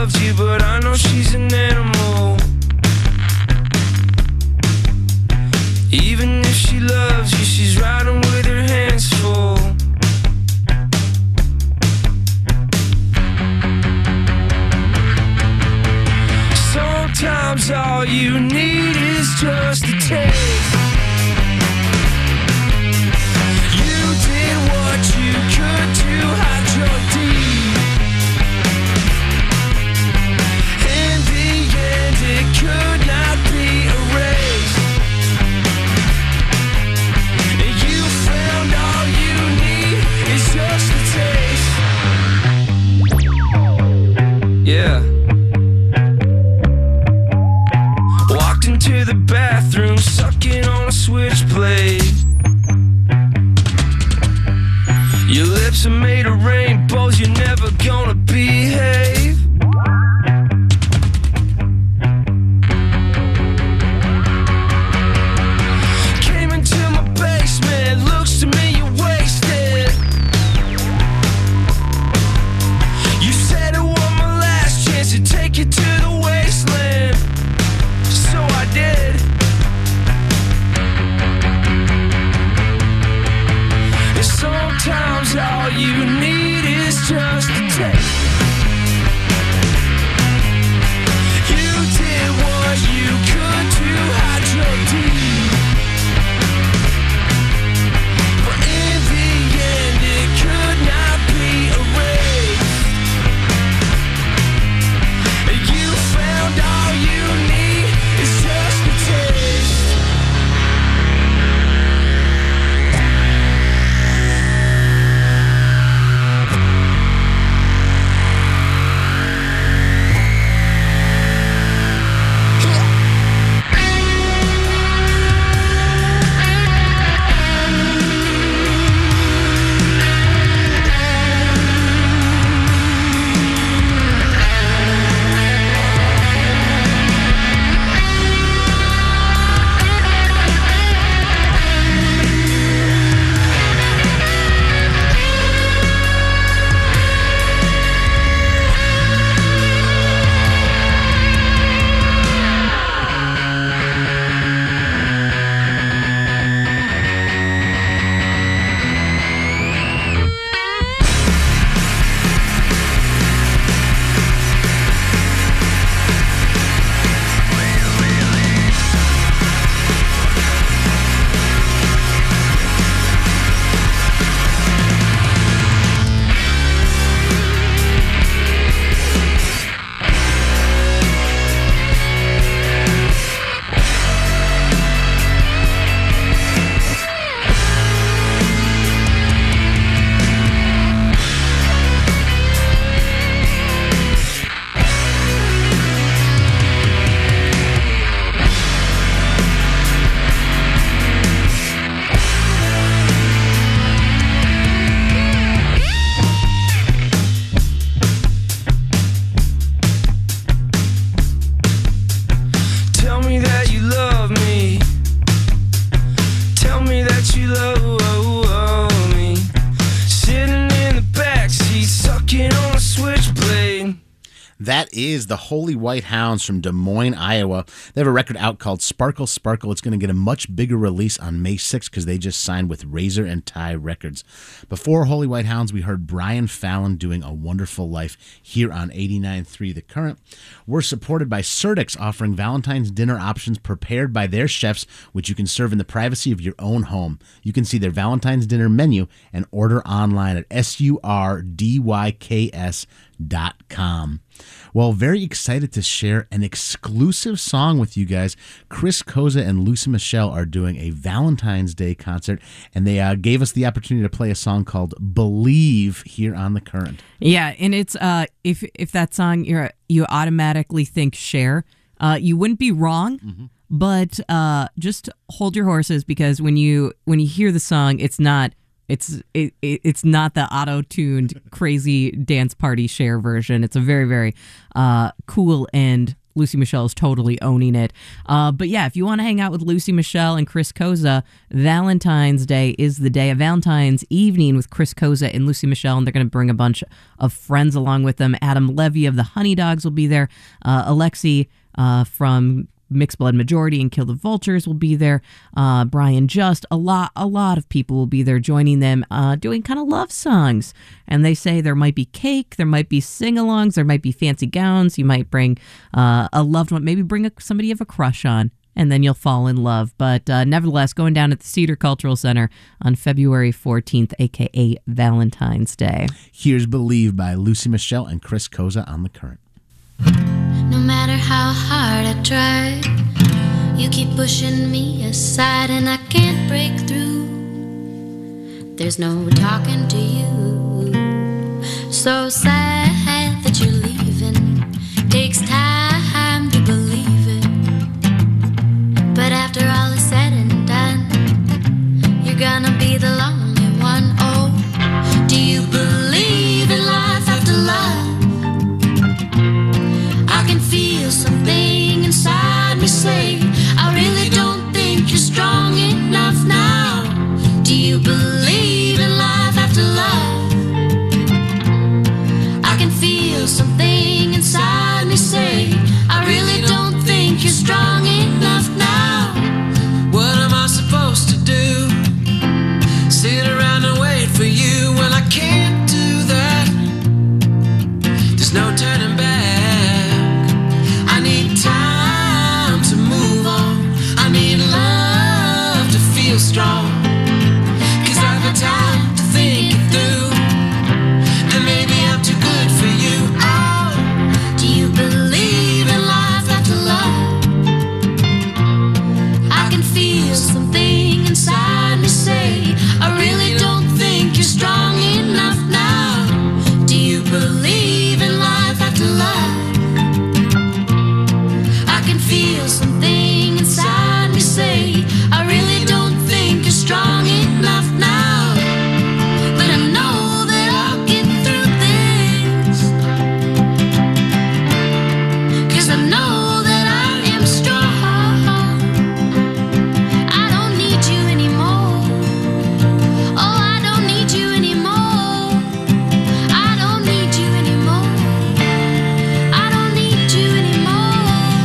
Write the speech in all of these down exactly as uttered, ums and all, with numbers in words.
loved you, but I know she's an animal. Even if she loves you, she's riding with her hands full. Sometimes all you need is just a taste. You did what you could to hide your deed. In the end, it could not be erased. And you found all you need is just a taste. Yeah. Walked into the bathroom, sucking on a switchblade. Your lips are made of rainbows, you're never gonna behave. Came into my basement, looks to me you're wasted. You said it was my last chance to take you to the wasteland. So I did. And sometimes all you need is just a taste. You did what you could to hide your deed. But in the end, it could not be erased. And you found all you need is just a taste. Tell me that you love me. Tell me that you love me. Sitting in the backseat, sucking on a switchblade. That is the Holy White Hounds from Des Moines, Iowa. They have a record out called Sparkle Sparkle. It's going to get a much bigger release on May sixth because they just signed with Razor and Tie Records. Before Holy White Hounds, we heard Brian Fallon doing A Wonderful Life here on eighty-nine point three The Current. We're supported by Certix, offering Valentine's dinner options prepared by their chefs, which you can serve in the privacy of your own home. You can see their Valentine's dinner menu and order online at S U R D Y K S dot com. Well, very excited to share an exclusive song with you guys. Chris Koza and Lucy Michelle are doing a Valentine's Day concert, and they uh, gave us the opportunity to play a song called Believe here on The Current. Yeah, and it's uh, if if that song you're you automatically think Cher, uh, you wouldn't be wrong. Mm-hmm. But uh, just hold your horses, because when you when you hear the song, it's not. It's it, it's not the auto-tuned crazy dance party Cher version. It's a very, very uh, cool and Lucy Michelle is totally owning it. Uh, but yeah, if you want to hang out with Lucy Michelle and Chris Koza, Valentine's Day is the day, of Valentine's evening with Chris Koza and Lucy Michelle, and they're going to bring a bunch of friends along with them. Adam Levy of the Honey Dogs will be there. Uh, Alexi uh, from Mixed Blood Majority and Kill the Vultures will be there. Uh, Brian Just, a lot, a lot of people will be there joining them, uh, doing kind of love songs. And they say there might be cake, there might be sing-alongs, there might be fancy gowns. You might bring uh, a loved one, maybe bring a, somebody you have a crush on, and then you'll fall in love. But uh, nevertheless, going down at the Cedar Cultural Center on February fourteenth, aka Valentine's Day. Here's Believe by Lucy Michelle and Chris Koza on The Current. No matter how hard I try, you keep pushing me aside and I can't break through. There's no talking to you. So sad that you're leaving. Takes time to believe it. But after all is said and done, you're gonna be the lonely one. Oh, do you believe in life after love? I can feel something inside me say, I really don't think you're strong enough now. Do you believe in life after love? I can feel something inside me say, I really don't think you're strong enough now. What am I supposed to do? Sit around and wait for you? Well, I can't do that. There's no turning back. I need time to move on. I need love to feel strong. Cause I've got time to think it through. And maybe I'm too good for you. Oh, do you believe in life after love? I can feel something inside me say, I really don't think you're strong enough now. Do you believe in life after love? I can feel something inside me say, I really don't think you're strong enough now. But I know that I'll get through this, cause I know that I am strong. I don't need you anymore. Oh, I don't need you anymore. I don't need you anymore. I don't need you anymore.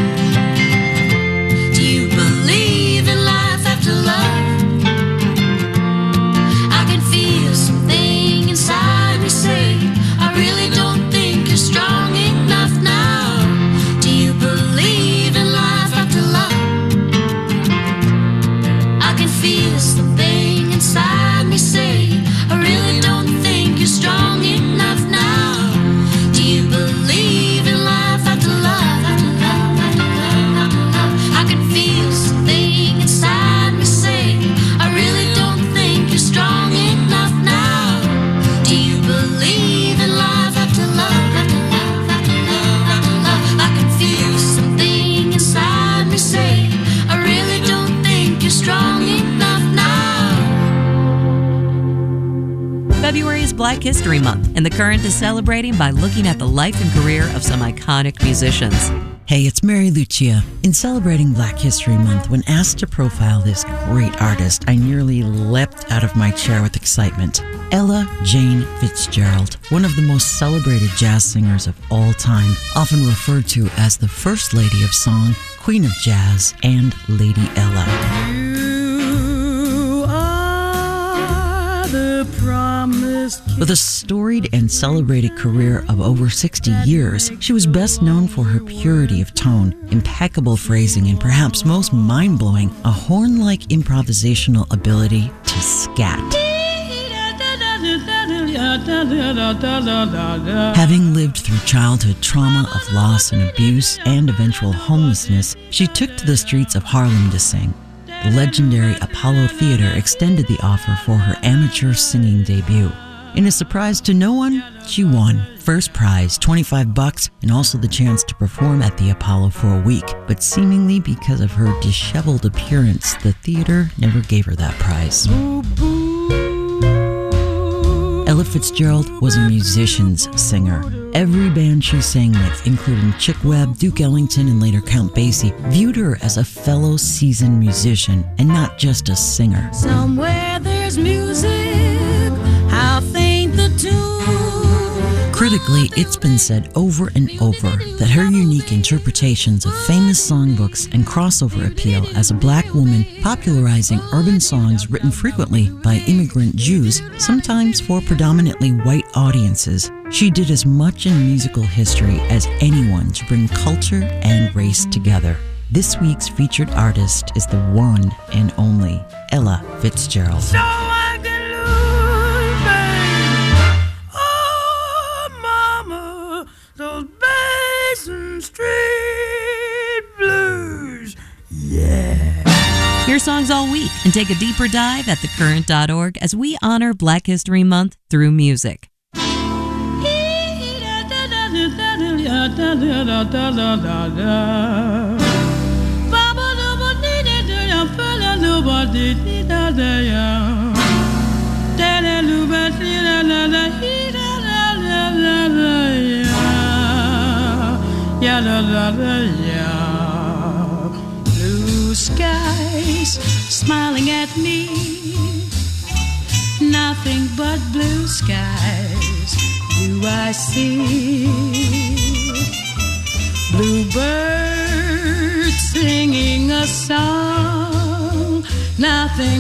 Do you believe in life after love? I can feel something inside me say, I really don't think you're strong enough now. Do you believe in life after love? I can feel something inside me say, I really don't think you're strong enough now. Do you believe in life after love? I can feel something inside me say, I really don't think you're strong enough now. Do you believe in life after love? I can feel something inside me say, I really don't think you're strong enough now. February is Black History Month, and The Current is celebrating by looking at the life and career of some iconic musicians. Hey, it's Mary Lucia. In celebrating Black History Month, when asked to profile this great artist, I nearly leapt out of my chair with excitement. Ella Jane Fitzgerald, one of the most celebrated jazz singers of all time, often referred to as the First Lady of Song, Queen of Jazz, and Lady Ella. You are the promised. With a storied and celebrated career of over sixty years, she was best known for her purity of tone, impeccable phrasing, and perhaps most mind-blowing, a horn-like improvisational ability to scat. Having lived through childhood trauma of loss and abuse and eventual homelessness, she took to the streets of Harlem to sing. The legendary Apollo Theater extended the offer for her amateur singing debut. In a surprise to no one, she won. First prize, twenty-five bucks, and also the chance to perform at the Apollo for a week. But seemingly because of her disheveled appearance, the theater never gave her that prize. Ella Fitzgerald was a musician's singer. Every band she sang with, including Chick Webb, Duke Ellington, and later Count Basie, viewed her as a fellow seasoned musician and not just a singer. Somewhere there's music, how faint the tune. Critically, it's been said over and over that her unique interpretations of famous songbooks and crossover appeal as a black woman popularizing urban songs written frequently by immigrant Jews, sometimes for predominantly white audiences, she did as much in musical history as anyone to bring culture and race together. This week's featured artist is the one and only Ella Fitzgerald. So I can lose, baby. Oh, mama, those Basin Street blues. Yeah. Hear songs all week and take a deeper dive at the current dot org as we honor Black History Month through music. Blue skies smiling at me, nothing but blue skies do I see. Bluebirds singing a song, nothing